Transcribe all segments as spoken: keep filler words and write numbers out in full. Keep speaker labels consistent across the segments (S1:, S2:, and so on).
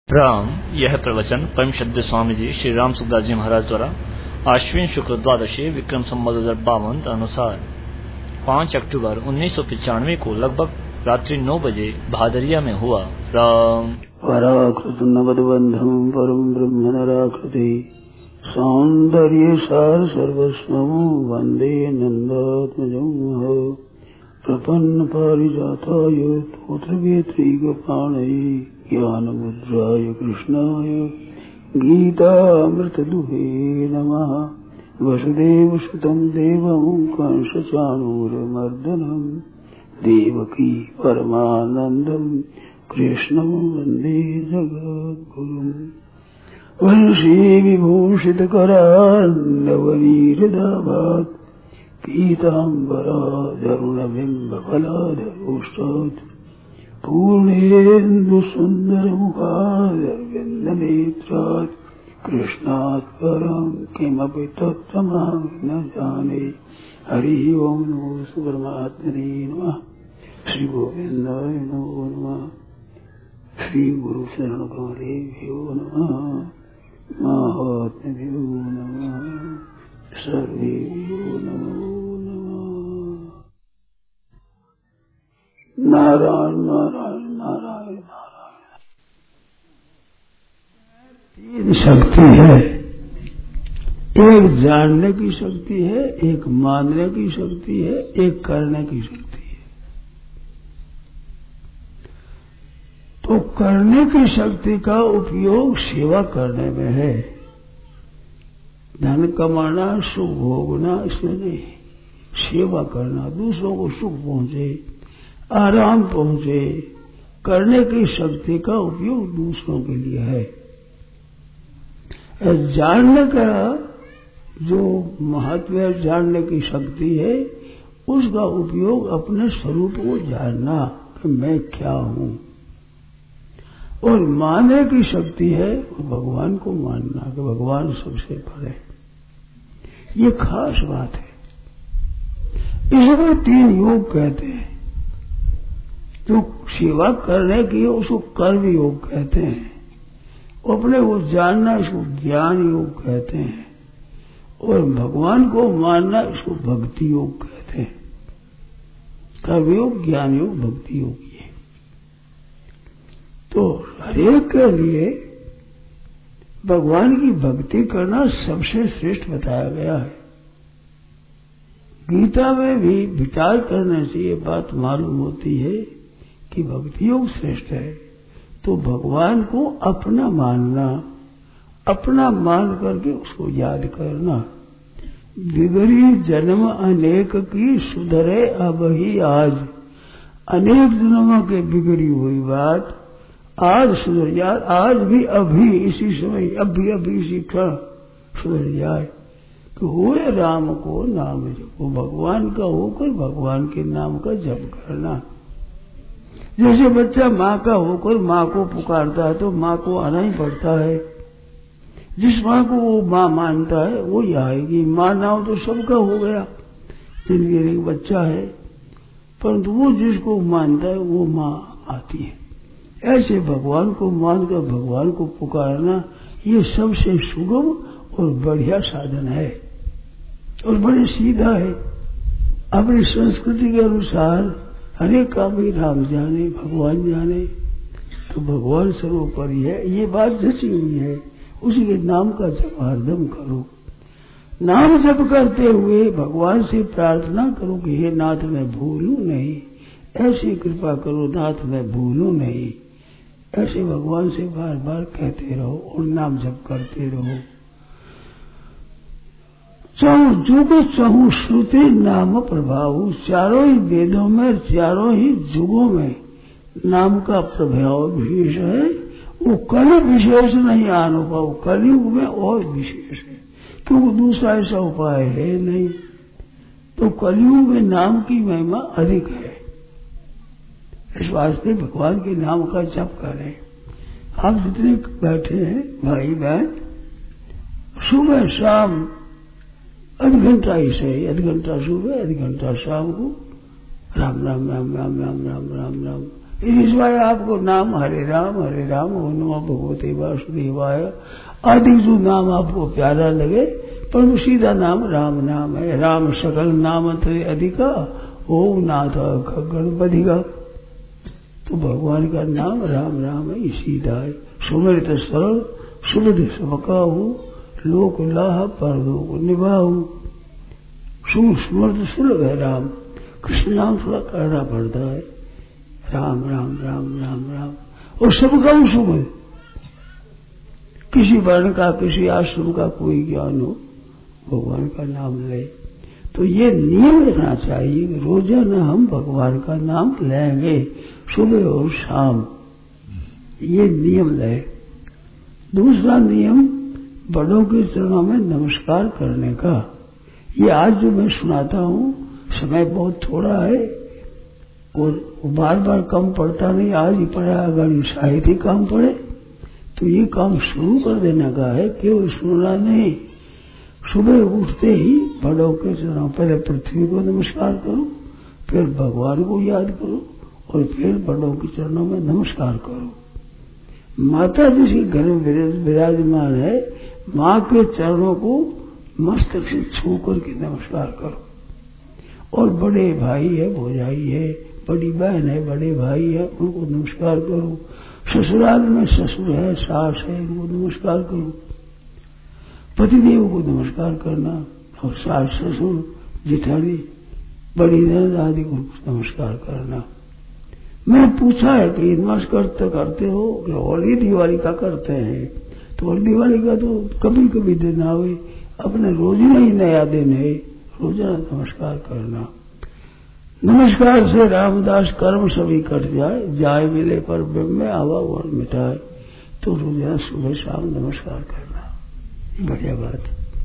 S1: राम। यह प्रवचन परम श्रद्धेय स्वामी जी श्री राम सुखदास जी महाराज द्वारा आश्विन शुक्ल द्वादशी विक्रम संवत दो हजार बावन अनुसार पाँच अक्टूबर उन्नीस सौ पिचानवे को लगभग रात्रि नौ बजे भादरिया में हुआ। राम।
S2: पराकृत नवदबंधम परम ब्रह्म नराकृति सौंदर्य सार सर्वस्वं वंदे नंदात्मजं प्रपन्न पारिजाताय तोत्रवेत्री गोपाणये ज्ञानमुद्राय कृष्णाय गीतामृतदुहे नमः। वसुदेवसुतं देवं कंसचाणूरमर्दनं देवकी परमानन्दं कृष्णं वन्दे जगद्गुरुम्। वंशी विभूषितकरान्नवनीरदाभात् पीताम्बराधरुणबिम्बफलाधरोष्टात् पूर्णेन्दुसुन्दरमुखादरविन्दनेत्रात् कृष्णात् परं किमपि तत्त्वमहं न जाने। हरिः ओं नमो परमात्मने नमः। श्री गोविन्दाय नमो नमः। श्री गुरु शरण कमलेभ्यो नमः। महात्म्यो नमः। सर्वेभ्यो नमो नमः। नारायण नारायण नारायण नारायण। तीन शक्ति है, एक जानने की शक्ति है, एक मानने की शक्ति है, एक करने की शक्ति है। तो करने की शक्ति का उपयोग सेवा करने में है। धन कमाना, सुख भोगना, इसमें नहीं। सेवा करना, दूसरों को सुख पहुंचे, आराम पहुंचे, करने की शक्ति का उपयोग दूसरों के लिए है। जानने का जो महत्व है, जानने की शक्ति है, उसका उपयोग अपने स्वरूप को जानना कि मैं क्या हूं। और मानने की शक्ति है भगवान को मानना कि भगवान सबसे बड़े। ये खास बात है। इसको तीन योग कहते हैं। जो सेवा करने की है उसको कर्म योग कहते हैं। अपने को जानना इसको ज्ञान योग कहते हैं। और भगवान को मानना इसको भक्ति योग कहते हैं। कर्म योग, ज्ञान योग, भक्ति योग। ये तो हरेक के लिए भगवान की भक्ति करना सबसे श्रेष्ठ बताया गया है। गीता में भी विचार करने से ये बात मालूम होती है कि भक्ति योग श्रेष्ठ है। तो भगवान को अपना मानना, अपना मान करके उसको याद करना। बिगड़ी जन्म अनेक की सुधरे अब ही आज। अनेक जन्मों के बिगड़ी हुई बात आज सुधर जाए। आज भी अभी इसी समय, अभी अभी इसी क्षण सुधर जाए। तो हुए राम को नाम जपो। भगवान का होकर भगवान के नाम का जप करना। जैसे बच्चा माँ का होकर माँ को पुकारता है तो माँ को आना ही पड़ता है। जिस माँ को वो माँ मानता है वो ही आएगी। माँ ना हो तो सबका हो गया, जिनके एक बच्चा है। परंतु वो जिसको मानता है वो माँ आती है। ऐसे भगवान को मानकर भगवान को पुकारना ये सबसे सुगम और बढ़िया साधन है और बड़े सीधा है। अपनी संस्कृति के अनुसार हरेक काम ही राम जाने, भगवान जाने। तो भगवान सर्वोपरि है, ये बात जची हुई है। उसी के नाम का जप हरदम करो। नाम जप करते हुए भगवान से प्रार्थना करो कि हे नाथ मैं भूलूं नहीं, ऐसी कृपा करो नाथ मैं भूलूं नहीं। ऐसे भगवान से बार बार कहते रहो और नाम जप करते रहो। चाहूं जुग चाहूं श्रुति नाम प्रभाव। चारों ही वेदों में, चारों ही जुगों में नाम का प्रभाव विशेष है। वो कलि विशेष नहीं अनुभव, कलयुग में और विशेष है, क्योंकि दूसरा ऐसा उपाय है नहीं। तो कलयुग में नाम की महिमा अधिक है। इस वास्ते भगवान के नाम का जप करें। आप जितने बैठे हैं भाई बहन, सुबह शाम आध घंटा ही सही, आध घंटा सुबह, आध घंटा शाम को राम राम राम राम राम राम राम राम इस बार आपको नाम हरे राम हरे राम ओम नमो भगवते वासुदेवाय आदि जो नाम आपको प्यारा लगे, पर सीधा नाम राम नाम है। राम सकल नाम थे अधिका, ओम नाथ गणपति का। तो भगवान का नाम राम राम है, सीधा है। सुमरित सरल सुबुध सबकाहू, लोक लाह पर लोक निभाऊ। सुमर्थ सुलभ है राम। कृष्ण नाम थोड़ा करना पड़ता है। राम राम राम राम राम और सबका सुमन। किसी वर्ण का किसी आश्रम का कोई ज्ञान हो, भगवान का नाम ले। तो ये नियम रखना चाहिए कि रोजाना हम भगवान का नाम लेंगे, सुबह और शाम, ये नियम ले। दूसरा नियम बड़ों के चरणों में नमस्कार करने का। ये आज जो मैं सुनाता हूँ, समय बहुत थोड़ा है और बार बार कम पड़ता नहीं। आज ही पड़ा, अगर शायद ही काम पड़े तो ये काम शुरू कर देने का है, केवल सुनना नहीं। सुबह उठते ही बड़ों के चरणों, पहले पृथ्वी को नमस्कार करो, फिर भगवान को याद करो और फिर बड़ों के चरणों में नमस्कार करो। माता जिसके घर में विराजमान है, माँ के चरणों को मस्तक से छू करके नमस्कार करो। और बड़े भाई है, भौजाई है, बड़ी बहन है, बड़े भाई है, उनको नमस्कार करो। ससुराल में ससुर है, सास है, उनको नमस्कार करो। पतिदेव को नमस्कार करना और सास ससुर जिठानी बड़ी नंद आदि को नमस्कार करना। मैं पूछा है कि नमस्कार तो करते हो कि होली दिवाली का करते हैं? तो होली दिवाली का तो कभी कभी दिन आवे, अपने रोजाना ही नया दिन है, रोजाना नमस्कार करना। नमस्कार से रामदास कर्म सभी कट जाए, जाए मिले पर ब्रह्म में आवा और मिटाए। तो रोजाना सुबह शाम नमस्कार करना, बढ़िया बात।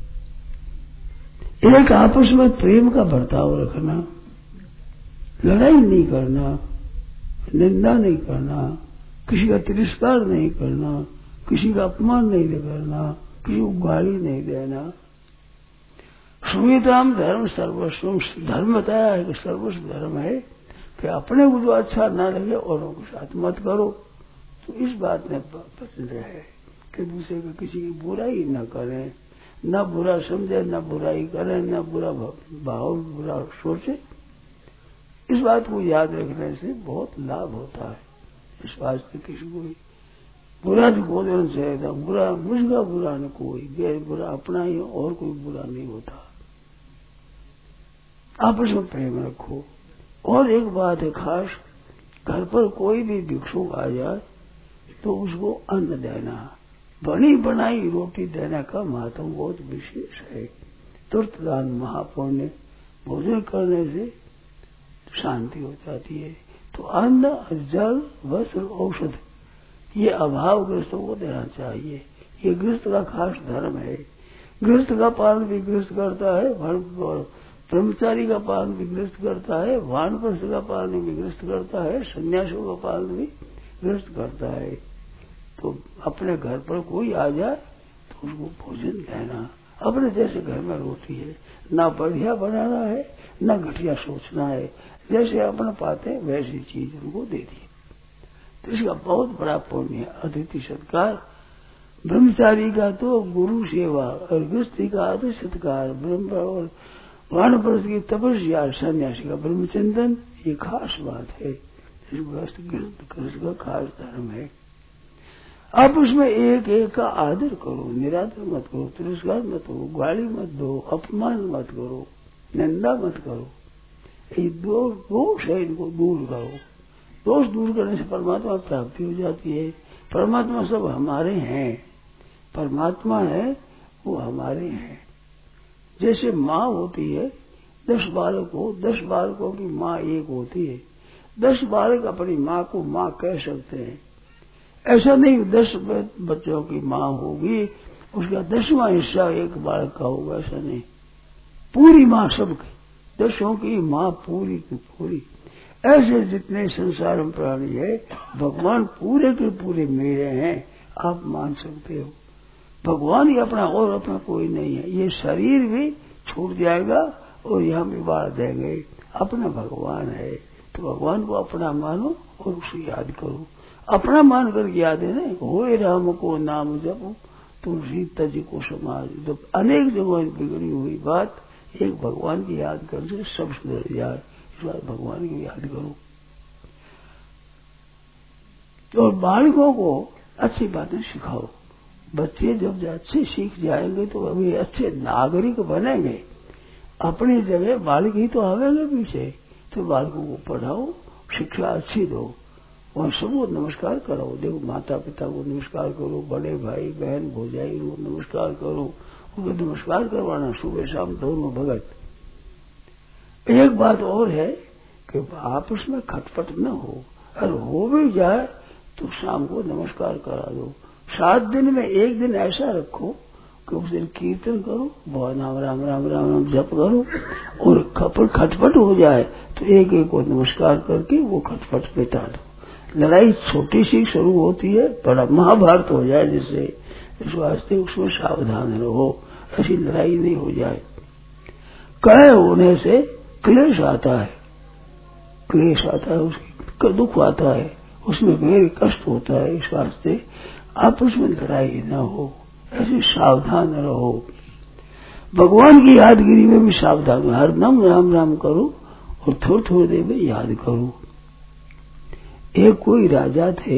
S2: एक आपस में प्रेम का बर्ताव रखना, लड़ाई नहीं करना, निंदा नहीं करना, किसी का तिरस्कार नहीं करना, किसी का अपमान नहीं करना, किसी को गाली नहीं देना। श्रूयताम धर्म सर्वस्व, धर्म बताया है कि सर्वस्व धर्म है कि अपने को जो अच्छा ना लगे औरों के साथ मत करो। तो इस बात में पसंद है कि दूसरे को किसी की बुराई न करें, न बुरा समझे, न बुराई करें, न बुरा भाव बुरा सोचे। इस बात को याद रखने से बहुत लाभ होता है। इस वास्ते किसी को बुरा जो बोलने से बुरा मुझका बुरा न कोई, गैर बुरा अपना ही, और कोई बुरा नहीं होता। आपस में प्रेम रखो। और एक बात है खास, घर पर कोई भी भिक्षुक आ जाए तो उसको अन्न देना, बनी बनाई रोटी देने का महत्व बहुत विशेष है। तुरंत दान महापुण्य, भोजन करने से शांति हो जाती है। तो अन्न, जल, वस्त्र, औषध ये अभाव ग्रस्तों को देना चाहिए। ये गृहस्थ का खास धर्म है। गृहस्थ का पालन भी गृहस्थ करता है, ब्रह्मचारी का पालन भी गृहस्थ करता है, वानप्रस्थ का पालन भी गृहस्थ करता है, सन्यासियों का पालन भी गृहस्थ करता है। तो अपने घर पर कोई आ जाए तो उसको भोजन देना। अपने जैसे घर में रोटी है, ना बढ़िया बनाना है, ना घटिया सोचना है, जैसे अपना पाते हैं वैसी चीज उनको दे दी। तो इसका बहुत बड़ा पुण्य है। अतिथि सत्कार, ब्रह्मचारी का तो गुरु सेवा और गृहस्थी का अतिथि सत्कार, ब्रह्म और वानप्रस्थ की तपस्या, सन्यासी का ब्रह्मचिंतन, ये खास बात है। गृहस्थ गृहस्थ का खास धर्म है। आप उसमें एक एक का आदर करो, निरादर मत करो, तिरस्कार मत करो, गाली मत दो, अपमान मत करो, निंदा मत करो। ये दो दोष है, इनको दूर करो। दोष दूर करने से परमात्मा प्राप्ति हो जाती है। परमात्मा सब हमारे हैं, परमात्मा है वो हमारे हैं। जैसे माँ होती है, दस बालक हो, दस बालकों की माँ एक होती है। दस बालक अपनी माँ को माँ कह सकते हैं। ऐसा नहीं दस बच्चों की माँ होगी, उसका दसवां हिस्सा एक बालक का होगा, ऐसा नहीं। पूरी माँ सबकी, दसों की माँ पूरी की पूरी। ऐसे जितने संसार में प्राणी है, भगवान पूरे के पूरे मेरे हैं, आप मान सकते हो। भगवान ही अपना और अपना कोई नहीं है। ये शरीर भी छूट जाएगा और यहाँ भी बाढ़ देंगे, अपना भगवान है। तो भगवान को अपना मानो और उसे याद करो। अपना मान करके याद है ना, होए राम को नाम जप तुलसी तज को समाज। जब अनेक जगहों बिगड़ी हुई बात एक भगवान की याद कर से सब सुधर जाए। इस बार भगवान की याद करो। और बालकों को अच्छी बातें सिखाओ। बच्चे जब अच्छे सीख जाएंगे तो अभी अच्छे नागरिक बनेंगे। अपनी जगह बालक ही तो आवेंगे पीछे, तो बालकों को पढ़ाओ, शिक्षा अच्छी दो और सबको नमस्कार करो। देखो माता पिता को नमस्कार करो, बड़े भाई बहन भौजाई को नमस्कार करो, उनको नमस्कार करवाना सुबह शाम दोनों भगत। एक बात और है कि आपस में खटपट न हो, और हो भी जाए तो शाम को नमस्कार करा दो। सात दिन में एक दिन ऐसा रखो कि उस दिन कीर्तन करो, बहुत नाम राम राम राम राम जप करो, और खपट खटपट हो जाए तो एक एक को नमस्कार करके वो खटपट मिटा दो। लड़ाई छोटी सी शुरू होती है, बड़ा महाभारत हो जाए जिससे, इस वास्ते उसमें सावधान रहो, ऐसी लड़ाई नहीं हो जाए। कलह होने से क्लेश आता है, क्लेश आता है, उसका दुख आता है, उसमें मेरे कष्ट होता है। इस वास्ते आपस में लड़ाई न हो, ऐसे सावधान रहो। भगवान की यादगिरी में भी सावधान, हर दम राम राम करो और थोड़ी थोड़ी देर में याद करो। एक कोई राजा थे,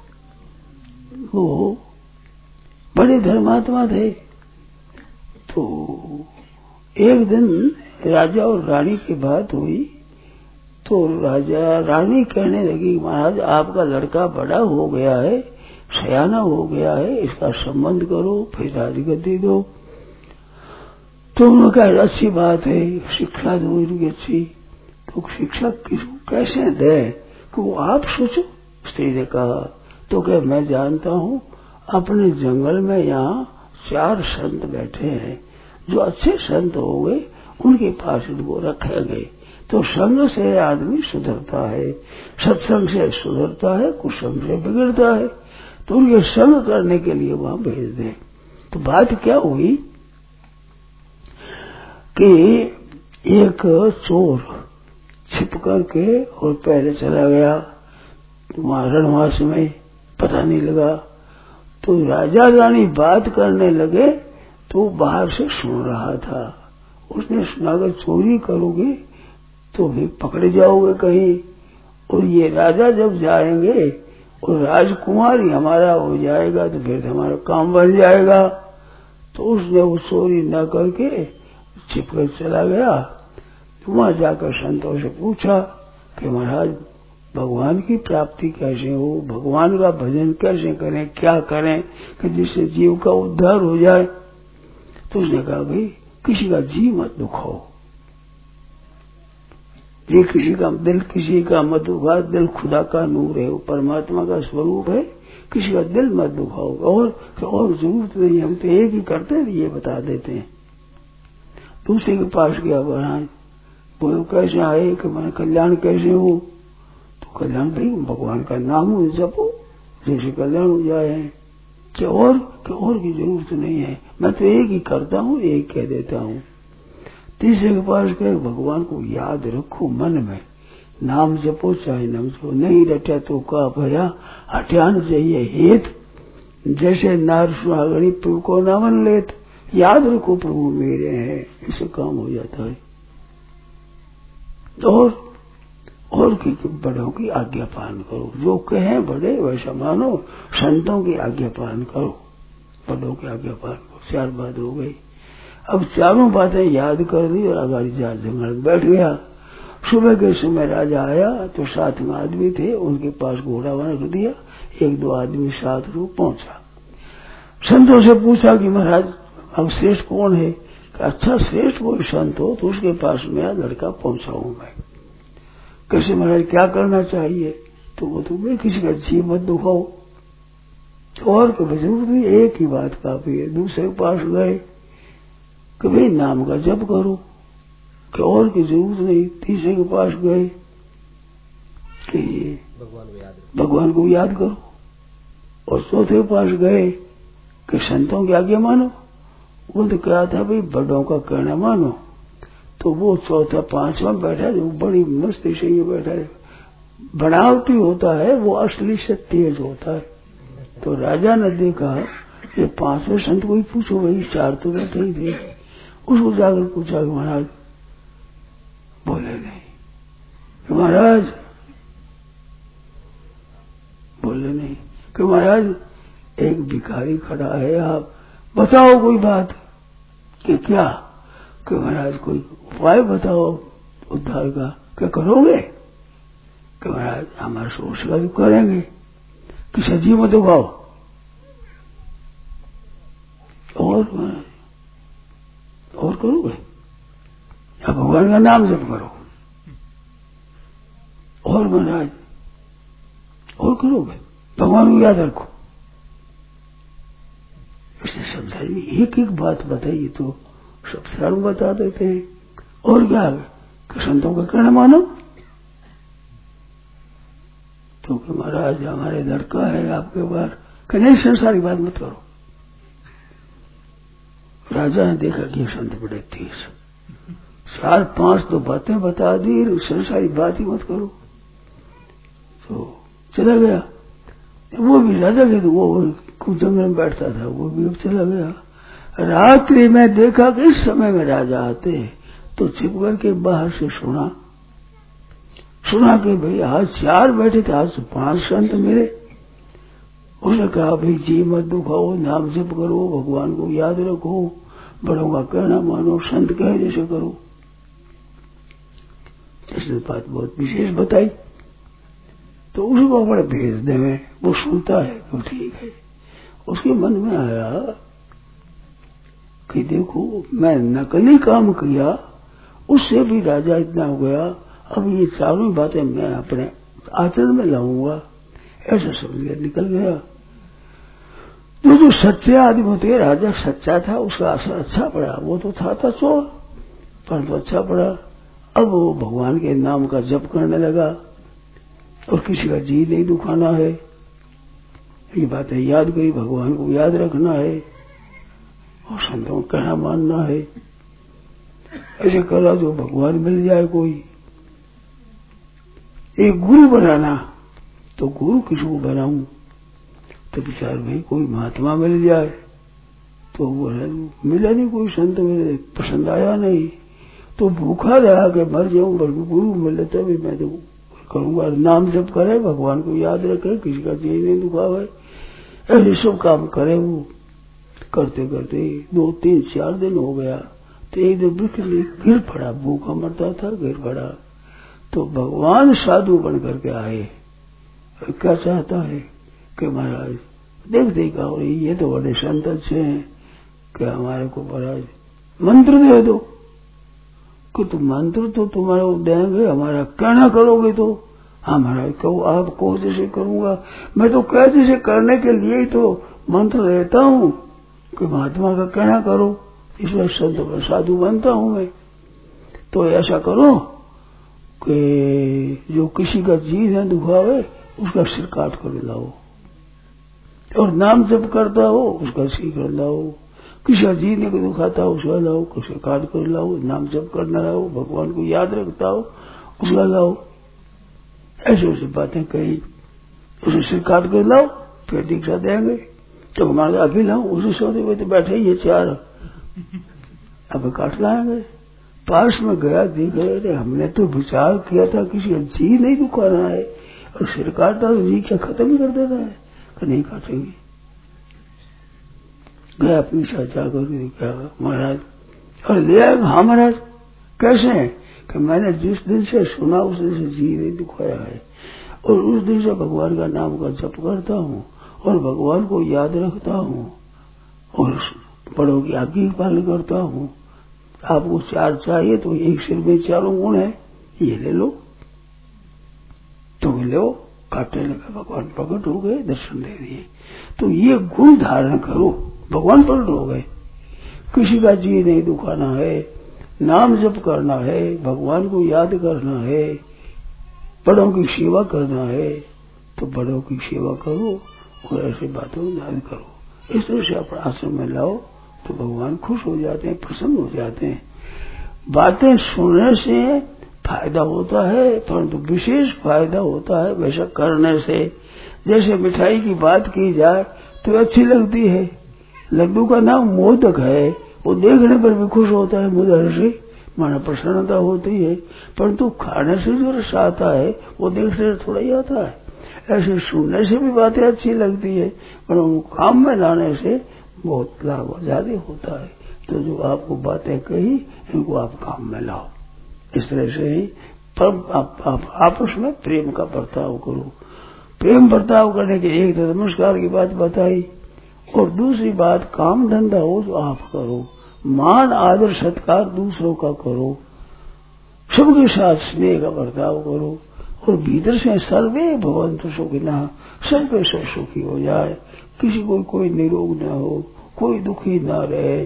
S2: वो बड़े धर्मात्मा थे। तो एक दिन राजा और रानी की बात हुई, तो राजा रानी कहने लगी, महाराज आपका लड़का बड़ा हो गया है, सयाना हो गया है, इसका संबंध करो, फिर राजगद्दी दो। तो उन्होंने कहा अच्छी बात है, शिक्षा दो इनकी अच्छी। तो शिक्षा किसको कैसे दे कि वो आप सोचो, स्त्री ने कहा। तो क्या मैं जानता हूँ अपने जंगल में यहाँ चार संत बैठे हैं, जो अच्छे संत हो गए उनके पास इनको रखेंगे। तो संग से आदमी सुधरता है, सत्संग से सुधरता है, कुसंग से बिगड़ता है। तो उनके संग करने के लिए वहां भेज दें। तो बात क्या हुई कि एक चोर छिप करके और पहले चला गया वहां रणवास में, पता नहीं लगा। तो राजा रानी बात करने लगे तो बाहर से सुन रहा था। उसने सुना अगर चोरी करोगे तो भी पकड़े जाओगे कहीं, और ये राजा जब जाएंगे और राजकुमारी हमारा हो जाएगा तो फिर हमारा काम बन जाएगा। तो उसने वो चोरी न करके छिपकर चला गया। तो वहां जाकर संतों से पूछा कि महाराज भगवान की प्राप्ति कैसे हो, भगवान का भजन कैसे करें, क्या करें कि जिससे जीव का उद्धार हो जाए। तो उसने कहा भाई किसी का जी मत दुखाओ, ये किसी का दिल किसी का मत दुखाओ, दिल खुदा का नूर है, वो परमात्मा का स्वरूप है, किसी का दिल मत दुखाओ। और और जरूरत नहीं, हम तो एक ही करते हैं, ये बता देते हैं। दूसरे के पास गया बढ़ाए, बोलो कैसे आए कि मैं कल्याण कैसे हूँ। तो कल्याण भाई भगवान का नाम जपो जैसे कल्याण हो जाए, कि और कि और की जरूरत नहीं है, मैं तो एक ही करता हूँ, एक कह देता हूँ। तीसरे के पास गए, भगवान को याद रखो मन में, नाम जपो चाहे नाम जपो, नहीं रटा तो का भया हटियान चाहिए हेत, जैसे नार सुहागणी प्रभु को नामन लेत। याद रखो प्रभु मेरे हैं, इससे काम हो जाता है। और और की बड़ों की आज्ञा पालन करो, जो कहे बड़े वैसा मानो, संतों की आज्ञा पालन करो, बड़ों की आज्ञा पालन करो। चार बात हो गई। अब चारों बातें याद कर दी और अगाड़ी जा जंगल में बैठ गया। सुबह के समय राजा आया तो साथ में आदमी थे, उनके पास घोड़ा वहां रख दिया, एक दो आदमी साथ रू पहुंचा। संतों से पूछा कि महाराज अब श्रेष्ठ कौन है। अच्छा श्रेष्ठ कोई संत हो तो उसके पास मेरा लड़का पहुंचाऊं मैं। कैसे महाराज क्या करना चाहिए। तो वो तुम्हें किसी का जी मत दुखाओ, और कभी जरूरत नहीं, एक ही बात काफी है। दूसरे के पास गए कभी नाम का जप करो, कि और की जरूरत नहीं। तीसरे के पास गए कि भगवान को याद करो, और चौथे के पास गए कि संतों की आज्ञा मानो। वो तो क्या था भाई बड़ों का कहना मानो। तो वो चौथा पांचवा बैठा जो बड़ी मस्ती से ये बैठा है, बनावटी होता है वो असली से तेज होता है। तो राजा ने देखा ये पांचवें संत को ही पूछो, भाई चार तो बैठे ही थे। उसको जाकर पूछा कि महाराज, बोले नहीं कि महाराज, बोले नहीं कि महाराज एक भिखारी खड़ा है, आप बताओ कोई बात। कि क्या? कि महाराज कोई उपाय बताओ उद्धार का। क्या करोगे? कि महाराज हमारा सोच का करेंगे कि सजी मत उगाओ और और करोगे, या भगवान का नाम जप करो और महाराज और करोगे, भगवान को याद रखो। इसने समझाई, एक एक बात बताइए तो सब सारू बता देते हैं। और क्या कि संतों का कहना मानो। तो कि महाराज हमारे लड़का है आपके पास, कि नहीं संसारी बात मत करो। राजा ने देखा कि संत बड़े तेज, चार पांच तो बातें बता दी, संसारी बात ही मत करो। तो चला गया। वो भी राजा के, तो वो कुछ जंगल में बैठता था, वो भी अब चला गया। रात्रि में देखा कि इस समय में राजा आते तो छिप करके बाहर से सुना सुना कि भाई आज चार बैठे थे, आज तो पांच संत मिले। उसने कहा भाई जी मत दुखाओ, नाम जप करो, भगवान को याद रखो, बड़ों का कहना मानो, संत कहे जैसे करो। इसने बात बहुत विशेष बताई। तो उसको बड़े भेज देवे, वो सुनता है तो ठीक है। उसके मन में आया कि देखो मैं नकली काम किया, उससे भी राजा इतना हो गया, अब ये चारों बातें मैं अपने आचरण में लाऊंगा, ऐसा समझ गया, निकल गया। तो जो सच्चे आदमी होते, राजा सच्चा था, उसका असर अच्छा पड़ा। वो तो था था चोर, पर तो अच्छा पड़ा। अब वो भगवान के नाम का जप करने लगा और किसी का जी नहीं दुखाना है, ये बातें याद करी, भगवान को याद रखना है और संतों का कहना मानना है। ऐसे करा जो भगवान मिल जाए कोई। एक गुरु बनाना, तो गुरु किसको बनाऊं? तो विचार भाई कोई महात्मा मिल जाए। तो वो मिला नहीं कोई संत, मेरे पसंद आया नहीं। तो भूखा रहा कि मर जाऊं, बल्कि गुरु मिले तभी मैं तो करूंगा। नाम जप करे, भगवान को याद रखे, किसी का जी नहीं दुखावे, ऐसे सब काम करे। वो करते करते दो तीन चार दिन हो गया। तो एक दिन बिल्कुल गिर पड़ा, भूखा मरता था, गिर पड़ा। तो भगवान साधु बन करके आए। क्या चाहता है कि महाराज देख देखा हो रही, ये तो बड़े संत अच्छे हैं, कि हमारे को महाराज मंत्र दे दो। कि तुम मंत्र तो तुम्हारा देंगे, हमारा कहना करोगे तो। हाँ महाराज कहो, आप कहो जैसे करूंगा। मैं तो कह जैसे करने के लिए ही तो मंत्र देता हूँ कि महात्मा का कहना करो, इसमें संत साधु बनता हूं मैं। तो ऐसा करो कि जो किसी का जी न दुखावे उसका सिर काट कर लाओ, और नाम जप करता हो उसका सिर कर लाओ। किसी का जी नहीं दुखाता उसका लाओ, किसी काट कर लाओ, नाम जप करना लाओ, भगवान को याद रखता हो उसका लाओ। ऐसे ऐसी बातें कही। उसे सिर काट कर लाओ, फिर दीक्षा देंगे। तो हमारे अभी लाओ, उसे सोते हुए तो बैठे ही ये चार, अब काट लाएंगे। पास में गया, देख रहे हमने तो विचार किया था किसी का जी नहीं दुखाना है, और सिर काटता तो जी क्या खत्म ही कर देता है, कि नहीं काटेंगे। गया पीछा जाकर क्या महाराज, और ले आए। हाँ महाराज कैसे है? कि मैंने जिस दिन से सुना उस दिन से जी नहीं दुखाया है, और उस दिन से भगवान का नाम का जप करता हूँ और भगवान को याद रखता हूँ और बड़ों की आज्ञा का पालन करता हूँ। आपको चार चाहिए तो एक सिर में चारों गुण है, ये ले लो। तो लो, काटने लगा, भगवान प्रकट हो गए, दर्शन दे दिए। तो ये गुण धारण करो, भगवान प्रकट हो गए। किसी का जी नहीं दुखाना है, नाम जप करना है, भगवान को याद करना है, बड़ों की सेवा करना है, तो बड़ों की सेवा करो और ऐसी बातों में याद करो। इस तरह से अपने आश्रम में लाओ तो भगवान खुश हो जाते हैं, प्रसन्न हो जाते हैं। बातें सुनने से फायदा होता है, परंतु विशेष फायदा होता है वैसा करने से। जैसे मिठाई की बात की जाए तो अच्छी लगती है, लड्डू का नाम मोदक है, वो देखने पर भी खुश होता है, मुझे से माना प्रसन्नता होती है, परंतु खाने से जो रस आता है वो देखने से थोड़ा ही आता है। ऐसे सुनने से भी बातें अच्छी लगती है, पर उनको काम में लाने से बहुत लाभ ज्यादा होता है। तो जो आपको बातें कही इनको आप काम में लाओ। इस तरह से ही पर आप, आप आपस में प्रेम का बर्ताव करो। प्रेम बर्ताव करने के एक तो नमस्कार की बात बताई, और दूसरी बात काम धंधा हो तो आप करो, मान आदर सत्कार दूसरों का करो, सबके साथ स्नेह का बर्ताव करो, और भीतर से सर्वे भवन्तु सुखिनः, सबके सब सुखी हो जाए, किसी को कोई निरोग न हो, कोई दुखी न रहे,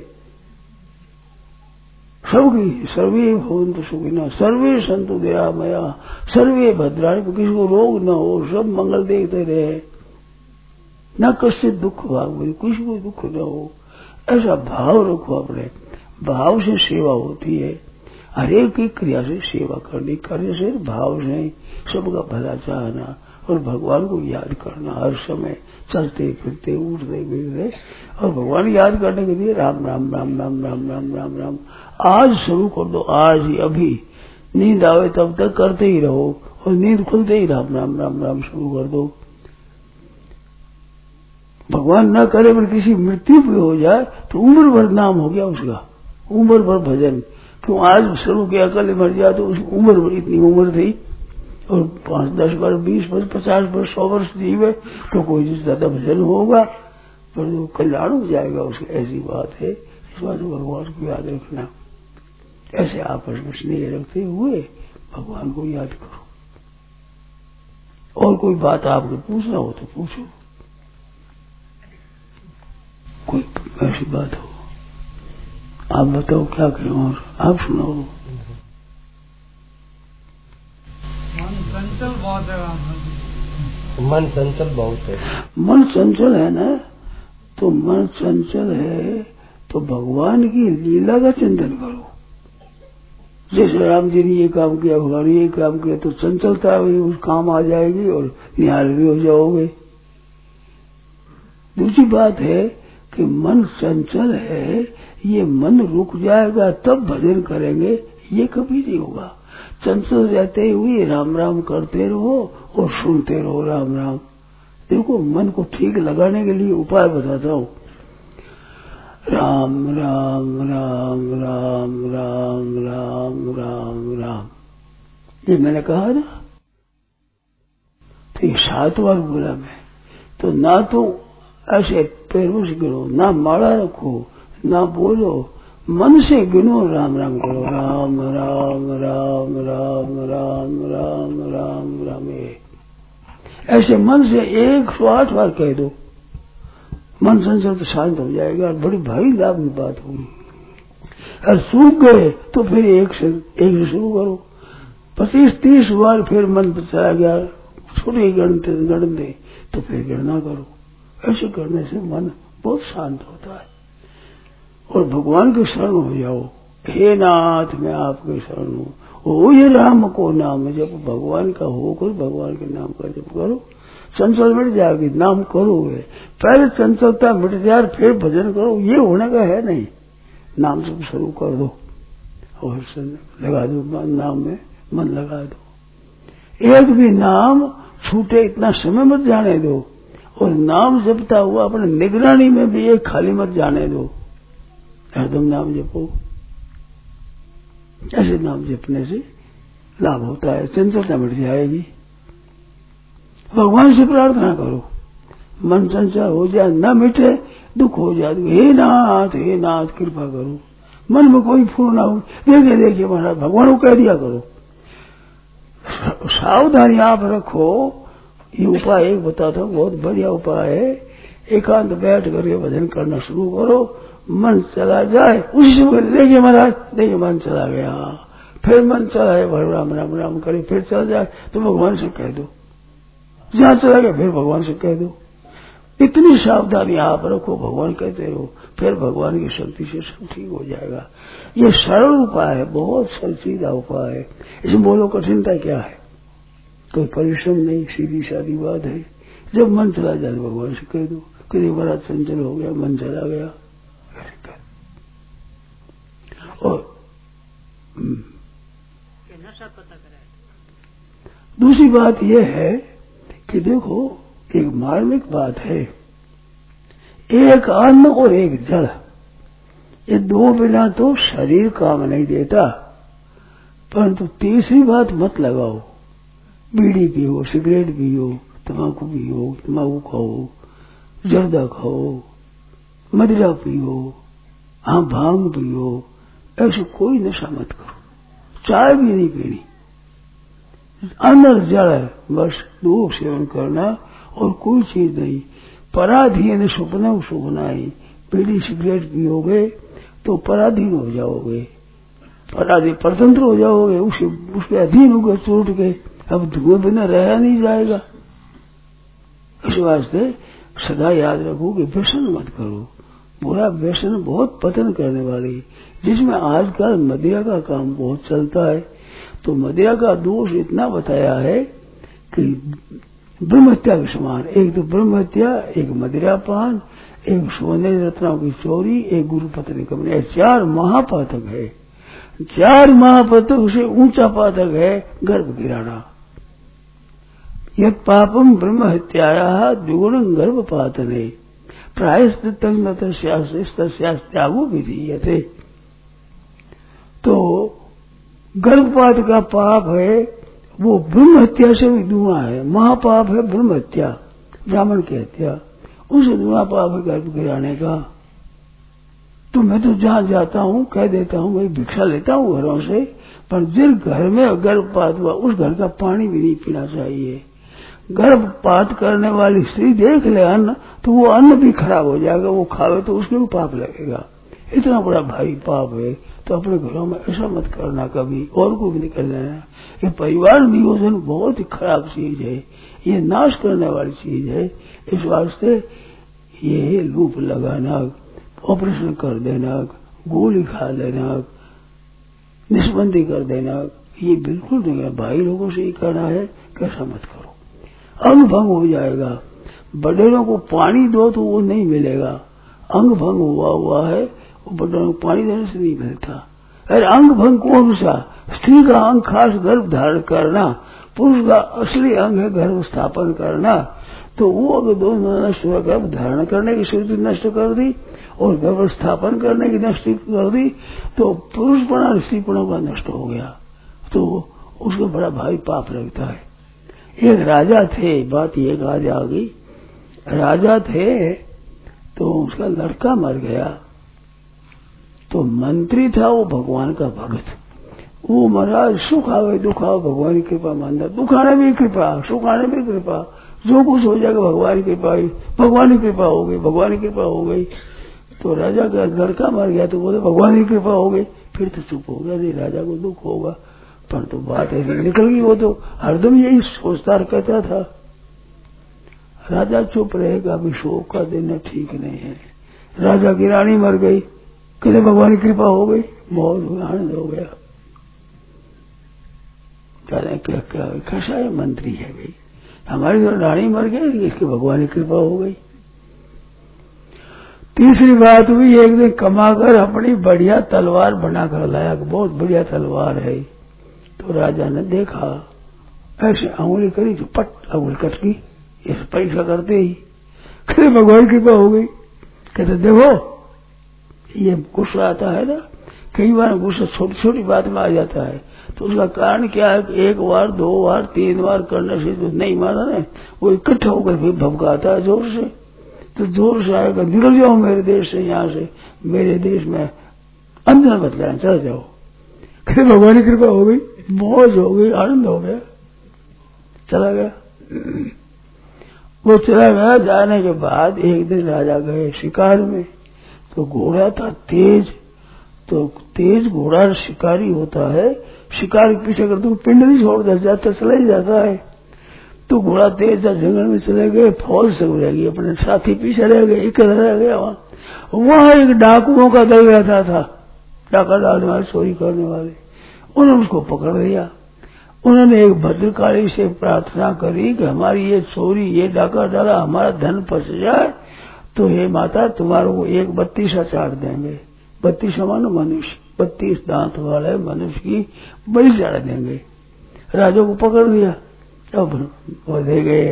S2: सबकी सर्वे भवन्तु सुखिनः, सर्वे सन्तु दयामया, सर्वे भद्राणि, किसी को रोग न हो, सब मंगल देखते रहे, न कष्ट दुख भाग, किसी को दुख न हो, ऐसा भाव रखो। अपने भाव से सेवा होती है, हरेक की क्रिया से सेवा करनी, करने से भाव से सबका भला चाहना और भगवान को याद करना हर समय, चलते फिरते उठते बैठते, और भगवान याद करने के लिए राम राम राम राम राम राम राम राम आज शुरू कर दो, आज ही अभी नींद आवे तब तक करते ही रहो, और नींद खुलते ही राम राम राम राम शुरू कर दो। भगवान न करे पर किसी मृत्यु भी हो जाए तो उम्र भर नाम हो गया उसका, उम्र भर भजन। क्यों आज शुरू किया कल मर जाए तो उस उम्र भर, इतनी उम्र थी, और पांच दस वर्ष बीस वर्ष पचास वर्ष सौ वर्ष जीवे तो कोई ज्यादा भजन होगा, पर जो कल्याण हो जाएगा उसकी, ऐसी बात है। इस बात को भगवान को याद रखना। ऐसे आपस में स्नेह रखते हुए भगवान को याद करो। और कोई बात आपको पूछना हो तो पूछो, कोई ऐसी बात हो आप बताओ क्या करें, और आप सुनाओ।
S3: मन चंचल बहुत है,
S4: मन चंचल बहुत है।
S2: मन चंचल है ना, तो मन चंचल है तो भगवान की लीला का चिंतन करो। जैसे राम जी ने ये काम किया, भगवान ने ये काम किया, तो चंचलता भी उस काम आ जाएगी और निहाल भी हो जाओगे। दूसरी बात है कि मन चंचल है, ये मन रुक जाएगा तब भजन करेंगे, ये कभी नहीं होगा। चंचल रहते हुए राम राम करते रहो और सुनते रहो राम राम। देखो मन को ठीक लगाने के लिए उपाय बताता हूँ। राम राम राम राम राम राम राम राम, ये मैंने कहा ना, तो ये सात बार बोला मैं। तो ना तो ऐसे पैरों से गिनो, ना माला रखो, ना बोलो, मन से गिनो, राम राम करो, राम राम राम राम राम राम राम राम। ऐसे मन से एक सौ आठ बार कह दो, मन संचल तो शांत हो जाएगा, बड़ी भारी लाभ की बात होगी। और सूख गए तो फिर एक से एक से शुरू करो, पच्चीस तीस बार फिर मन चला गया, छोटे गणते गणते तो फिर गणना करो। ऐसे करने से मन बहुत शांत होता है। और भगवान के शरण हो जाओ, हे नाथ मैं आपके शरण हूँ, ओ ये राम को नाम जब भगवान का होकर भगवान के नाम का जप करो, चंचल मिट जाएगी। नाम करोगे, पहले चंचलता मिट जाए फिर भजन करो, ये होने का है नहीं। नाम से शुरू कर दो और लगा दो, नाम में मन लगा दो। एक भी नाम छूटे इतना समय मत जाने दो, और नाम जपता हुआ अपने निगरानी में भी एक खाली मत जाने दो, हरदम नाम जपो। ऐसे नाम जपने से लाभ होता है, चंचलता मिट जाएगी। भगवान से प्रार्थना करो, मन चंचल हो जाए, न मिटे, दुख हो जाए, हे नाथ हे नाथ कृपा करो। मन में कोई फूल ना हो, देखिए देखिए महाराज भगवान को कह दिया करो। सावधानी आप रखो। ये उपाय एक बताता हूँ, बहुत बढ़िया उपाय है। एकांत बैठ करके भजन करना शुरू करो, मन चला जाए उसी समय देखिए महाराज, देखिए मन चला गया, फिर मन चला है राम राम राम करे, फिर चला जाए तो भगवान से कह दो, जहाँ चला गया फिर भगवान से कह दो। इतनी सावधानी आप रखो, भगवान कहते रहो, फिर भगवान की शक्ति से सब ठीक हो जाएगा। ये सरल उपाय है, बहुत सरल सीधा उपाय है। इसमें बोलो कठिनता क्या है? कोई परिश्रम नहीं, सीधी सादी बात है। जब मन चला जाए भगवान से कह दो, कभी बड़ा चंचल हो गया, मन चला गया, और दूसरी बात यह है कि देखो, एक मार्मिक बात है, एक अन्न और एक जल, ये दो बिना तो शरीर काम नहीं देता। परंतु तीसरी बात मत लगाओ, बीड़ी पियो, सिगरेट पियो, तम्बाकू पियो, तम्बाकू खाओ, जर्दा खाओ, मदिरा पियो, हाँ भांग पियो, ऐसे कोई नशा मत करो, चाय भी नहीं पीनी, अंदर जड़ है, बस दो सेवन करना और कोई चीज नहीं। पराधीन सुपना सुपनाई, बीड़ी सिगरेट पियोगे तो पराधीन हो जाओगे, पराधीन परतंत्र हो जाओगे, उसे उसके अधीन होगे टूट के, अब धुएं बिना रहा नहीं जाएगा। इस वास्ते सदा याद रखो कि व्यसन मत करो, बुरा व्यसन बहुत पतन करने वाली, जिसमें आजकल मदिरा का काम बहुत चलता है। तो मदिरा का दोष इतना बताया है कि ब्रह्महत्या के समान, एक तो ब्रह्महत्या, एक मदिरापान, एक सोने रत्नों की चोरी, एक गुरु पत्नी कमने, चार महापातक है। चार महापातक से ऊंचा पातक है गर्भ गिराना। यद पापम ब्रह्महत्याया द्विगुणं गर्भपातने प्रायश्चित्तं तस्यास्त्यागो विधीयते। तो गर्भपात का पाप है वो ब्रह्म हत्या से भी दुआ है, महापाप है ब्रह्म हत्या, ब्राह्मण की हत्या, उसे दुआ पाप है गर्भ गिराने का। तो मैं तो जहां जाता हूं कह देता हूं, मैं भिक्षा लेता हूं घरों से, पर जिस घर में गर्भपात हुआ उस घर का पानी भी नहीं पीना चाहिए। गर्भपात करने वाली स्त्री देख ले अन्न, तो वो अन्न भी खराब हो जाएगा, वो खावे तो उसमें भी पाप लगेगा। इतना बड़ा भारी पाप है। तो अपने घरों में ऐसा मत करना कभी, और को भी नहीं कर देना। ये परिवार नियोजन बहुत ही खराब चीज है, ये नाश करने वाली चीज है। इस वास्ते ये लूप लगाना, ऑपरेशन कर देना, गोली खा लेना, निष्बंदी कर देना, ये बिल्कुल नहीं है। भाई लोगों से ही करना है, कैसा मत करो, अंग भंग हो जाएगा। बड़ेरों को पानी दो तो वो नहीं मिलेगा, अंग भंग हुआ हुआ है, वो बड़ों को पानी देने से नहीं मिलता। अरे अंग भंग कौन सा? स्त्री का अंग खास गर्भ धारण करना, पुरुष का असली अंग है गर्भ स्थापन करना। तो वो अगर दोनों नष्ट हुआ, गर्भ धारण करने की शक्ति नष्ट कर दी और गर्भ स्थापन करने की नष्ट कर दी, तो पुरुषपना और स्त्रीपना का नष्ट हो गया, तो उसको बड़ा भारी पाप लगता है। एक राजा थे, बात ये आज आ गई, राजा थे तो उसका लड़का मर गया, तो मंत्री था वो भगवान का भक्त, वो महाराज सुख आवे दुख आवे भगवान की कृपा मानता, दुख आने में कृपा, सुख आने में कृपा, जो कुछ हो जाएगा भगवान की कृपा, भगवान की कृपा हो गई, भगवान की कृपा हो गई। तो राजा का लड़का मर गया तो बोले भगवान की कृपा हो गई, फिर तो चुप हो गया, नहीं राजा को दुख होगा, पर तो बात ऐसी निकल गई। वो तो हरदम यही सोचता कहता था, राजा चुप रहेगा, अभी शोक का देना ठीक नहीं है। राजा की रानी मर गई, कहते भगवान की कृपा हो गई, बहुत आनंद हो गया। क्या क्या कैसा है मंत्री है भाई, हमारी तो रानी मर गई, इसकी भगवान की कृपा हो गई। तीसरी बात हुई, एक दिन कमाकर अपनी बढ़िया तलवार बनाकर लाया, बहुत बढ़िया तलवार है। तो राजा ने देखा, ऐसे अंगुली करी तो पट अंगुली कट गई, इस परीक्षा करते ही कहते भगवान की कृपा हो गई। कहते देखो ये गुस्सा आता है ना, कई बार गुस्सा छोटी छोटी बात में आ जाता है, तो उसका कारण क्या है कि एक बार दो बार तीन बार करने से जो नहीं माना ना, वो इकट्ठा होकर फिर भभकाता है जोर से, तो जोर से आएगा, निकल जाओ मेरे देश से, यहाँ से मेरे देश में अंदर मत लेना, चल जाओ। कहते भगवान की कृपा हो गई, मौज हो गई, आनंद हो गया, चला गया। वो चला गया, जाने के बाद एक दिन राजा गए शिकार में, तो घोड़ा था तेज, तो तेज घोड़ा शिकारी होता है, शिकार के पीछे कर तो पिंड नहीं छोड़ जाता, चला ही जाता है। तो घोड़ा तेज था, जंगल में चले गए, फौज सब रह गई, अपने साथी पीछे रह गए, एक रह गया वहां। वहां एक डाकुओं का दल रहता था, डाका डालने वाले, चोरी करने वाले। उन्होंने उसको पकड़ लिया। उन्होंने एक भद्रकाली से प्रार्थना करी कि हमारी ये चोरी, ये डाका डाला, हमारा धन फंस जाए तो हे माता तुम्हारे को एक बत्तीसा चाट देंगे। बत्तीस मानो मनुष्य, बत्तीस दांत वाले मनुष्य की बलि चाट देंगे। राजा को पकड़ लिया, अब वो ले गए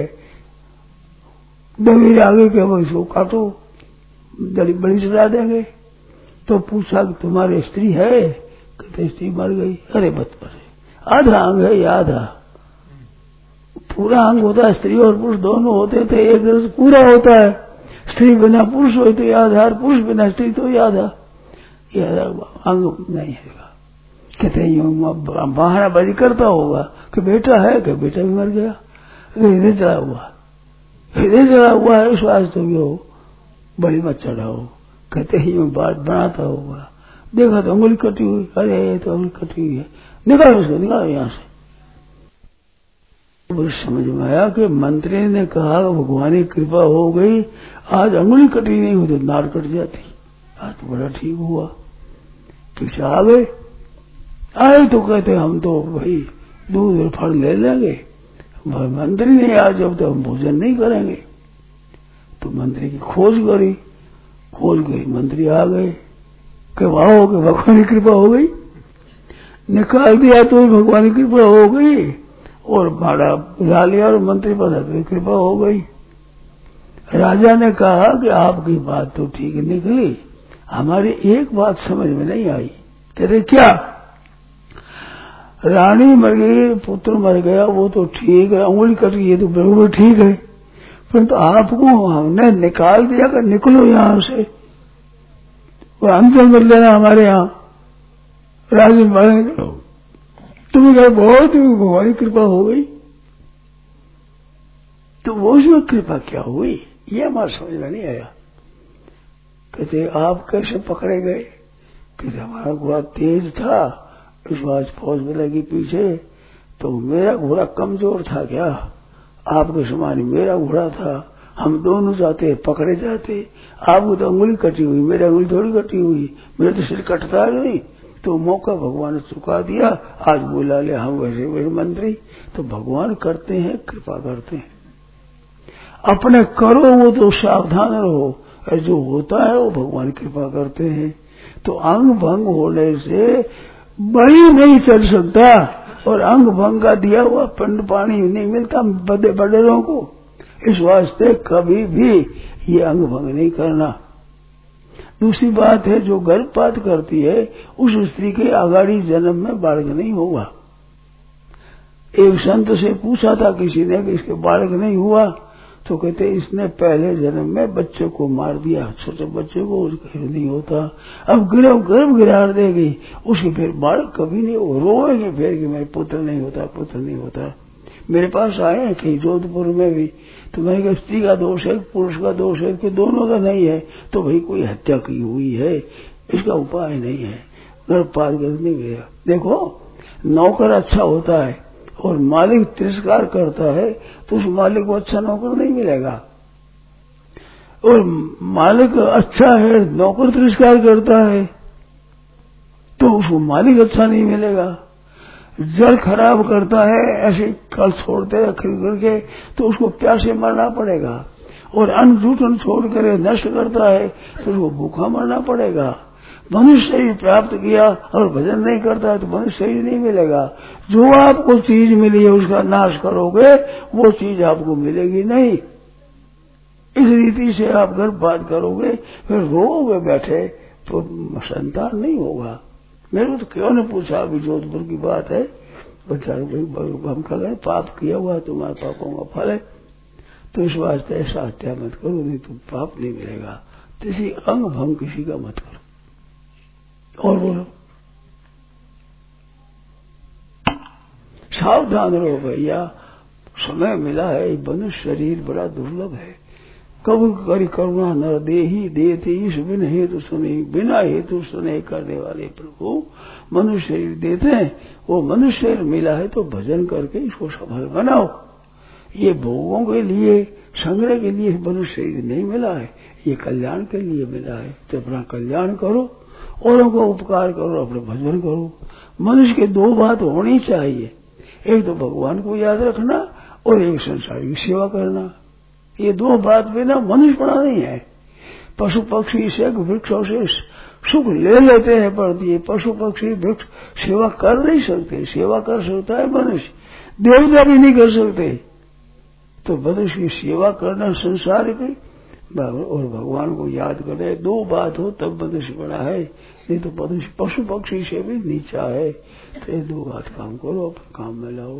S2: दबीर आगे के, वो इसको काटो, बलि चढ़ा देंगे। तो पूछा कि तुम्हारी स्त्री है? कहते स्त्री मर गई। अरे बत पर आधा अंग है, ये आधा पूरा अंग होता है। स्त्री और पुरुष दोनों होते थे, एक रस पूरा होता है। स्त्री बिना पुरुष हो तो ये आधार, पुरुष बिना स्त्री तो ये आधा, ये अंग नहीं है। कहते बहाना बाजी करता होगा कि बेटा है, कि बेटा भी मर गया, हृदय चढ़ा हुआ, हृदय चढ़ा हुआ है, श्वास तो भी हो, बड़ी मत चढ़ाओ। कहते ही बात बनाता होगा, देखा तो उंगली कटी हुई, अरे ये तो उंगली कटी हुई है, निकालो उसको, निकालो यहाँ से। वो समझ में आया कि मंत्री ने कहा भगवान की कृपा हो गई, आज उंगली कटी नहीं हुई तो नार कट जाती, आज तो बड़ा ठीक हुआ। पीछे आ गए, आए तो कहते हम तो भाई दूध और फल ले लेंगे, मंत्री नहीं आज, जब तो हम भोजन नहीं करेंगे। तो मंत्री की खोज करी, खोज गई, मंत्री आ गए कि वाह हो कि भगवान की कृपा हो गई, निकाल दिया तो भगवान की कृपा हो गई, और भाड़ा बुला लिया और मंत्री पद की कृपा हो गई। राजा ने कहा कि आपकी बात तो ठीक निकली, हमारी एक बात समझ में नहीं आई। कहते क्या? रानी मर गई, पुत्र मर गया, वो तो ठीक है, उंगली कट गई तो बिल्कुल ठीक है, परंतु तो आपको हमने निकाल दिया कि निकलो यहां से, वो अंतर मत लेना हमारे यहाँ, राजा मारे निकलो। तुम्हें कहा बहुत भगवान की कृपा हो गई, तो वो उसमें कृपा क्या हुई ये हमारे समझ में नहीं आया। कहते आप कैसे पकड़े गए? कहते हमारा घोड़ा तेज था, इस बात फौज में लगी पीछे, तो मेरा घोड़ा कमजोर था क्या? आपके समान मेरा घोड़ा था, हम दोनों जाते पकड़े जाते, आपको तो उंगली कटी हुई, मेरी उंगली थोड़ी कटी हुई, मेरा तो सिर कटता नहीं, तो मौका भगवान ने चुका दिया, आज बुला ले हम वैसे वैसे मंत्री। तो भगवान करते हैं, कृपा करते हैं, अपने करो वो तो सावधान रहो, जो होता है वो भगवान कृपा करते हैं। तो अंग भंग होने से बड़ी नहीं चल सकता, और अंग भंग का दिया हुआ पिंड पानी नहीं मिलता बड़े बड़ेरों को, इस वास्ते कभी भी ये अंग भंग नहीं करना। दूसरी बात है, जो गर्भपात करती है उस स्त्री के आगाड़ी जन्म में बालक नहीं होगा। एक संत से पूछा था किसी ने कि इसके बालक नहीं हुआ, तो कहते इसने पहले जन्म में बच्चे को मार दिया, छोटे बच्चे को, उसका नहीं होता। अब गर्भ गर्भ गिरार देगी, उसके फिर बालक कभी नहीं हो, रोएंगे फिर कि मेरे पुत्र नहीं होता, पुत्र नहीं होता। मेरे पास आए हैं कहीं जोधपुर में भी, तो मैंने कहा स्त्री का दोष है, पुरुष का दोष है, कि दोनों का नहीं है, तो भाई कोई हत्या की हुई है, इसका उपाय नहीं है, गर्भपात करने गया। देखो नौकर अच्छा होता है और मालिक तिरस्कार करता है, तो उस मालिक को अच्छा नौकर नहीं मिलेगा, और मालिक अच्छा है, नौकर तिरस्कार करता है, तो उसको मालिक अच्छा नहीं मिलेगा। जल खराब करता है, ऐसे कल छोड़ते खरीद करके, तो उसको प्यासे मरना पड़ेगा, और अन्न जूठन छोड़ कर नष्ट करता है तो उसको भूखा मरना पड़ेगा। मनुष्य शरीर प्राप्त किया और भजन नहीं करता है तो मनुष्य शरीर नहीं मिलेगा। जो आपको चीज मिली है उसका नाश करोगे, वो चीज आपको मिलेगी नहीं। इस रीति से आप गर्भपात करोगे, फिर रोओगे बैठे, तो संतान नहीं होगा। मेरे को तो क्यों ने पूछा, अभी जोधपुर की बात है, बेचारे भाई हम कह गए पाप किया हुआ, तुम्हारे पापों का फल है, तो इस वास्ते ऐसा हत्या मत करो, नहीं तो पाप नहीं मिलेगा। किसी अंग भंग किसी का मत करो। और बोलो सावधान रहो भैया, समय मिला है, मनुष्य शरीर बड़ा दुर्लभ है। कब करी करुणा न देही देते ईश बिन हेतु सुने, बिना हेतु सुने करने वाले प्रभु मनुष्य शरीर देते हैं। वो मनुष्य शरीर मिला है तो भजन करके इसको सफल बनाओ। ये भोगों के लिए संग्रह के लिए मनुष्य शरीर नहीं मिला है, ये कल्याण के लिए मिला है। तो अपना कल्याण करो, औरों को उपकार करो, अपने भजन करो। मनुष्य के दो बात होनी चाहिए, एक तो भगवान को याद रखना और एक संसार की सेवा करना। ये दो बात बिना मनुष्य पड़ा नहीं है। पशु पक्षी से वृक्षों से सुख ले लेते हैं, पर ये पशु पक्षी वृक्ष सेवा कर नहीं सकते। सेवा कर सकता है मनुष्य, देवता भी नहीं कर सकते। तो मनुष्य की सेवा करना संसार की और भगवान को याद करे, दो बात हो तब मनुष्य बड़ा है, नहीं तो मनुष्य पशु पक्षी से भी नीचा है। तो ये दो बात काम करो, अपने काम में लाओ।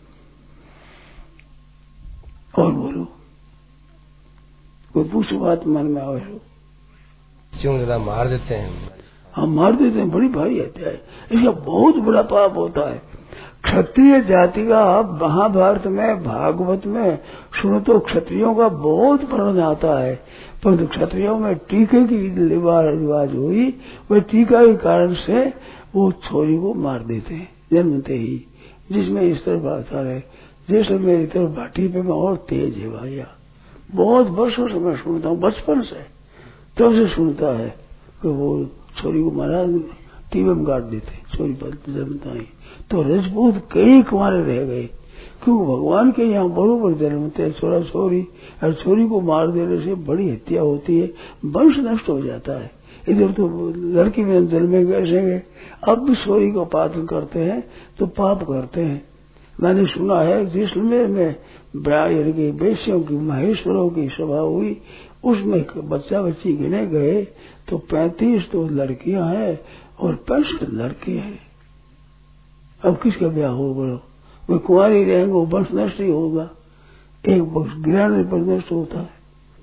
S2: और बोलो, कोई पूछ बात मन में आवे तो
S4: क्यों ज्यादा मार देते हैं?
S2: हम मार देते हैं, बड़ी भारी हत्या है। इसका बहुत बड़ा पाप होता है। क्षत्रिय जाति का महाभारत में भागवत में सुनो तो क्षत्रियों का बहुत प्रण आता है, परंतु क्षत्रियों में टीके की रिवाज हुई, वह टीका के कारण से वो छोरी को मार देते हैं जन्मते ही। जिसमें इस तरफ आता है, जैसे मेरी तरफ भाटी पे मैं और तेज है भैया, बहुत वर्षों से मैं सुनता हूँ, बचपन से तब से सुनता है कि वो छोरी को मारा, टीबे में काट देते छोरी पर जन्मता ही। तो रजपूत कई कुंवारे रह गए, क्योंकि भगवान के यहाँ बरोबर जन्मते हैं छोरा छोरी, और छोरी को मार देने से बड़ी हत्या होती है, वंश नष्ट हो जाता है। इधर तो लड़की में जन्मे कैसे, अब भी छोरी को पालन करते हैं तो पाप करते हैं। मैंने सुना है जैसलमेर में ब्राह्मण की बेसियों की महेश्वरों की सभा हुई, उसमें बच्चा बच्ची गिने गए तो पैंतीस तो लड़कियां हैं और पैंसठ लड़के हैं। अब किसका ब्याह हो बोलो, वे कुंवारी रहेंगे, वो वंश नष्ट ही होगा। एक वंश गिराने पर नष्ट होता है।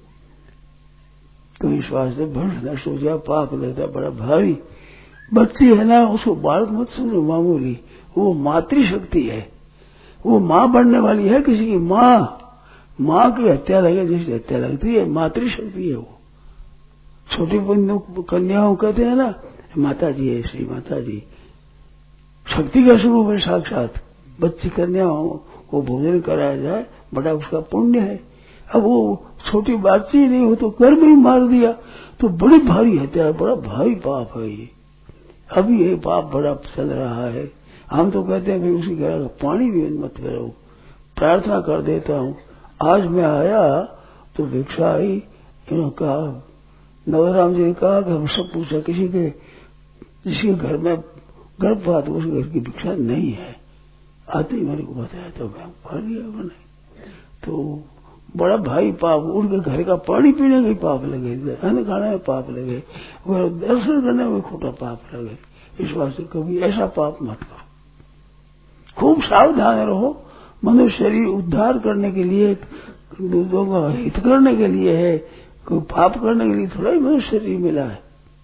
S2: तो इस वास्ते वंश नष्ट हो जाए, पाप लगता है बड़ा भारी। बच्ची है ना, उसको बालक मत समझो मामूली, वो मातृशक्ति है, वो माँ बनने वाली है किसी की माँ। माँ की हत्या लगे जैसी हत्या लगती है, मातृशक्ति है वो। छोटी कन्याओं कहते हैं ना, माता जी है, श्री माता जी शक्ति का स्वरूप है साक्षात। बच्ची कन्याओं को भोजन कराया जाए, बड़ा उसका पुण्य है। अब वो छोटी बच्ची नहीं हो तो घर में ही मार दिया, तो बड़ी भारी हत्या है, बड़ा भारी पाप है ये। अभी ये पाप बड़ा चल रहा है। हम तो कहते हैं भाई उसी घर का पानी भी मत करो, प्रार्थना कर देता हूँ। आज मैं आया तो भिक्षा आई, इन्होंने कहा, नवराम जी ने कहा कि हम सब पूछा किसी के जिसके घर में गर्भपात उस घर की भिक्षा नहीं है। आते ही मेरे को बताया तो मैं भर लिया मैंने। तो बड़ा भाई पाप, उनके घर का पानी पीने के पाप लगे, अन्न खाने में पाप लगे, दर्शन करने में खोटा पाप लगे। इस वास्ते कभी ऐसा पाप मत करो, खूब सावधान रहो। मनुष्य शरीर उद्धार करने के लिए, दूसरों का हित करने के लिए है, कोई पाप करने के लिए थोड़ा ही मनुष्य शरीर मिला है।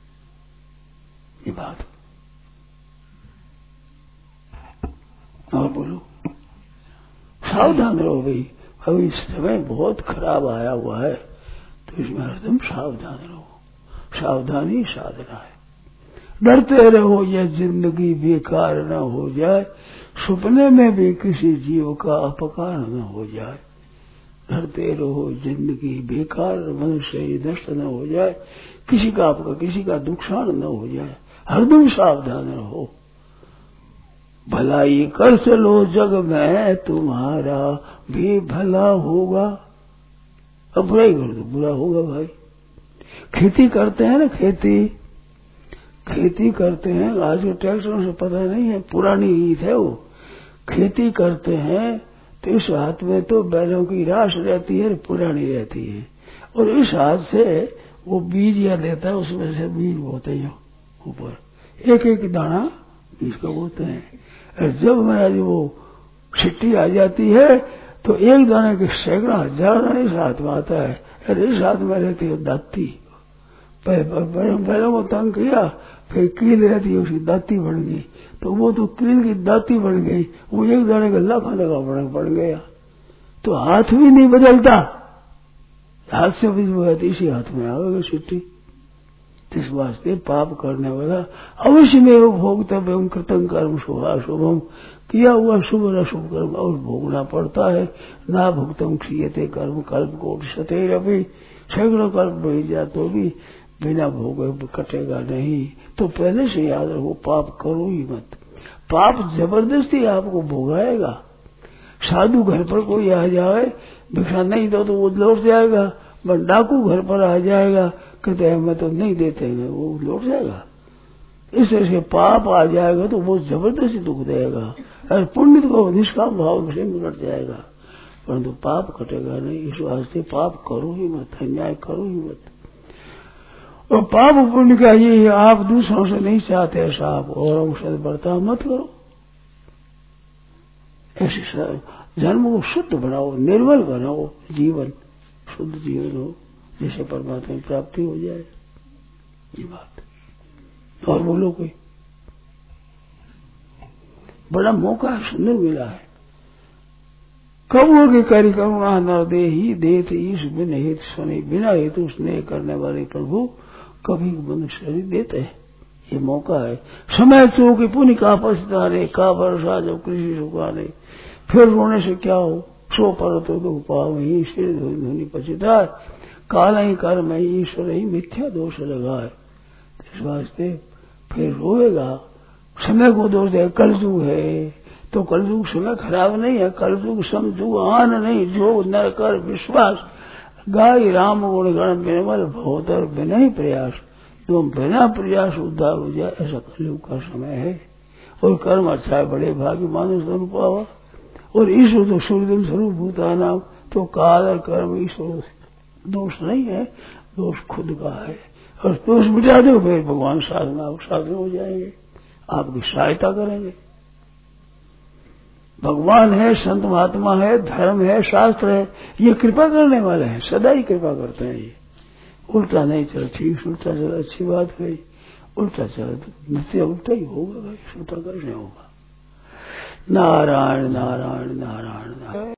S2: ये बात और बोलो, सावधान रहो भाई। अभी समय बहुत खराब आया हुआ है, तो इसमें हरदम सावधान रहो। सावधानी साधना है। डरते रहो यह जिंदगी बेकार न हो जाए, सपने में भी किसी जीव का अपकार न हो जाए। डरते रहो जिंदगी बेकार, मनुष्य नष्ट न हो जाए, किसी का आपका किसी का नुकसान न हो जाए। हरदम सावधान रहो। भलाई कर चलो जग में, तुम्हारा भी भला होगा। अब बुराई कर दो, बुरा होगा भाई। खेती करते हैं ना, खेती खेती करते हैं, आज के ट्रैक्टरों से पता नहीं है, पुरानी रीत है वो। खेती करते हैं तो इस हाथ में तो बैलों की राश रहती है, पुरानी रहती है, और इस हाथ से वो बीज या लेता है, उसमें से बीज बोते हैं ऊपर, एक एक दाना बीज का बोते हैं। और जब महाराज वो छिट्टी आ जाती है तो एक दाने के सैकड़ा हजार दाने इस हाथ में आता है, और इस हाथ में रहती है दाती। बैलों को तंग किया, फिर कील रहती है, उसकी दाती बन गई, तो वो तो कील की दाती बन गई, वो एक दाने का लाखा लगा बन गया। तो हाथ भी नहीं बदलता, हाथ से भी बदलती, इसी हाथ में आ गई छिट्टी। इस वास्ते पाप करने वाला अवश्य में वो भोगतव्य कृतम कर्म शुभाशुभम, किया हुआ शुभ और अशुभ कर्म और भोगना पड़ता है। ना भुगतम क्षीयते कर्म कल्प कोट सतेर अभी, सैकड़ों कल्प बढ़ जाए तो भी बिना भोगे कटेगा नहीं। तो पहले से याद रखो, पाप करो ही मत। पाप जबरदस्ती आपको भोगाएगा। साधु घर पर कोई आ जाए, भिक्षा नहीं दो तो वो लौट जाएगा। बस डाकू घर पर आ जाएगा, कहते हैं मैं तो नहीं देते हैं, वो लौट जाएगा। इस तरह से पाप आ जाएगा तो वो जबरदस्ती दुख देगा, और पुण्य को निष्काम भाव से मिट जाएगा, परंतु पाप कटेगा नहीं। इस वास्ते पाप करो ही मत, अन्याय करो ही मत। और पाप पुण्य का ये है, आप दूसरों से नहीं चाहते ऐसा, आप औरों से बर्ताव मत करो। ऐसे जन्म को शुद्ध बनाओ, निर्मल बनाओ, जीवन शुद्ध जीवन हो, जिससे परमात्मा की प्राप्ति हो जाए। ये बात और बोलो कोई बड़ा मौका है, सुंदर मिला है। कबूल की करी करुणा न दे ही देत ईश बिन हेत सुने, बिना हेतु स्नेह करने वाले प्रभु कभी मनुष्य शरीर देते हैं। ये मौका है। समय चो की पुण्य का पछताने का भरोसा जब कृषि सुखाने, फिर रोने से क्या हो, सो पर तो दुख पाओ ही सिर धोनी पछताए, काल ही कर्म ही ईश्वर ही मिथ्या दोष लगाए। इस वास्ते फिर रोएगा, समय को दोष दे। कलयुग है तो कलयुग समय खराब नहीं है, कलयुग समझू आन नहीं, जो नर कर विश्वास, गाय राम गुण गण बिनमल भवतर बिना ही प्रयास, तो बिना प्रयास उद्धार हो जाए, ऐसा कलयुग का समय है। और कर्म अच्छा है, बड़े भाग्य मानुष धन पावा, और ईश्वर तो सूर्यदम स्वरूप भूता नाम, तो काल और कर्म ईश्वर दोष नहीं है, दोष खुद का है। और दोष मिटा दो, फिर भगवान साधना साधन हो जाएंगे, आपकी सहायता करेंगे। भगवान है, संत महात्मा है, धर्म है, शास्त्र है, ये कृपा करने वाले हैं, सदा ही कृपा करते हैं। ये उल्टा नहीं चला, ठीक उल्टा चला अच्छी बात है, उल्टा चला तो नित्य उल्टा ही होगा भाई, उल्टा कैसे होगा। नारायण नारायण नारायण नारायण।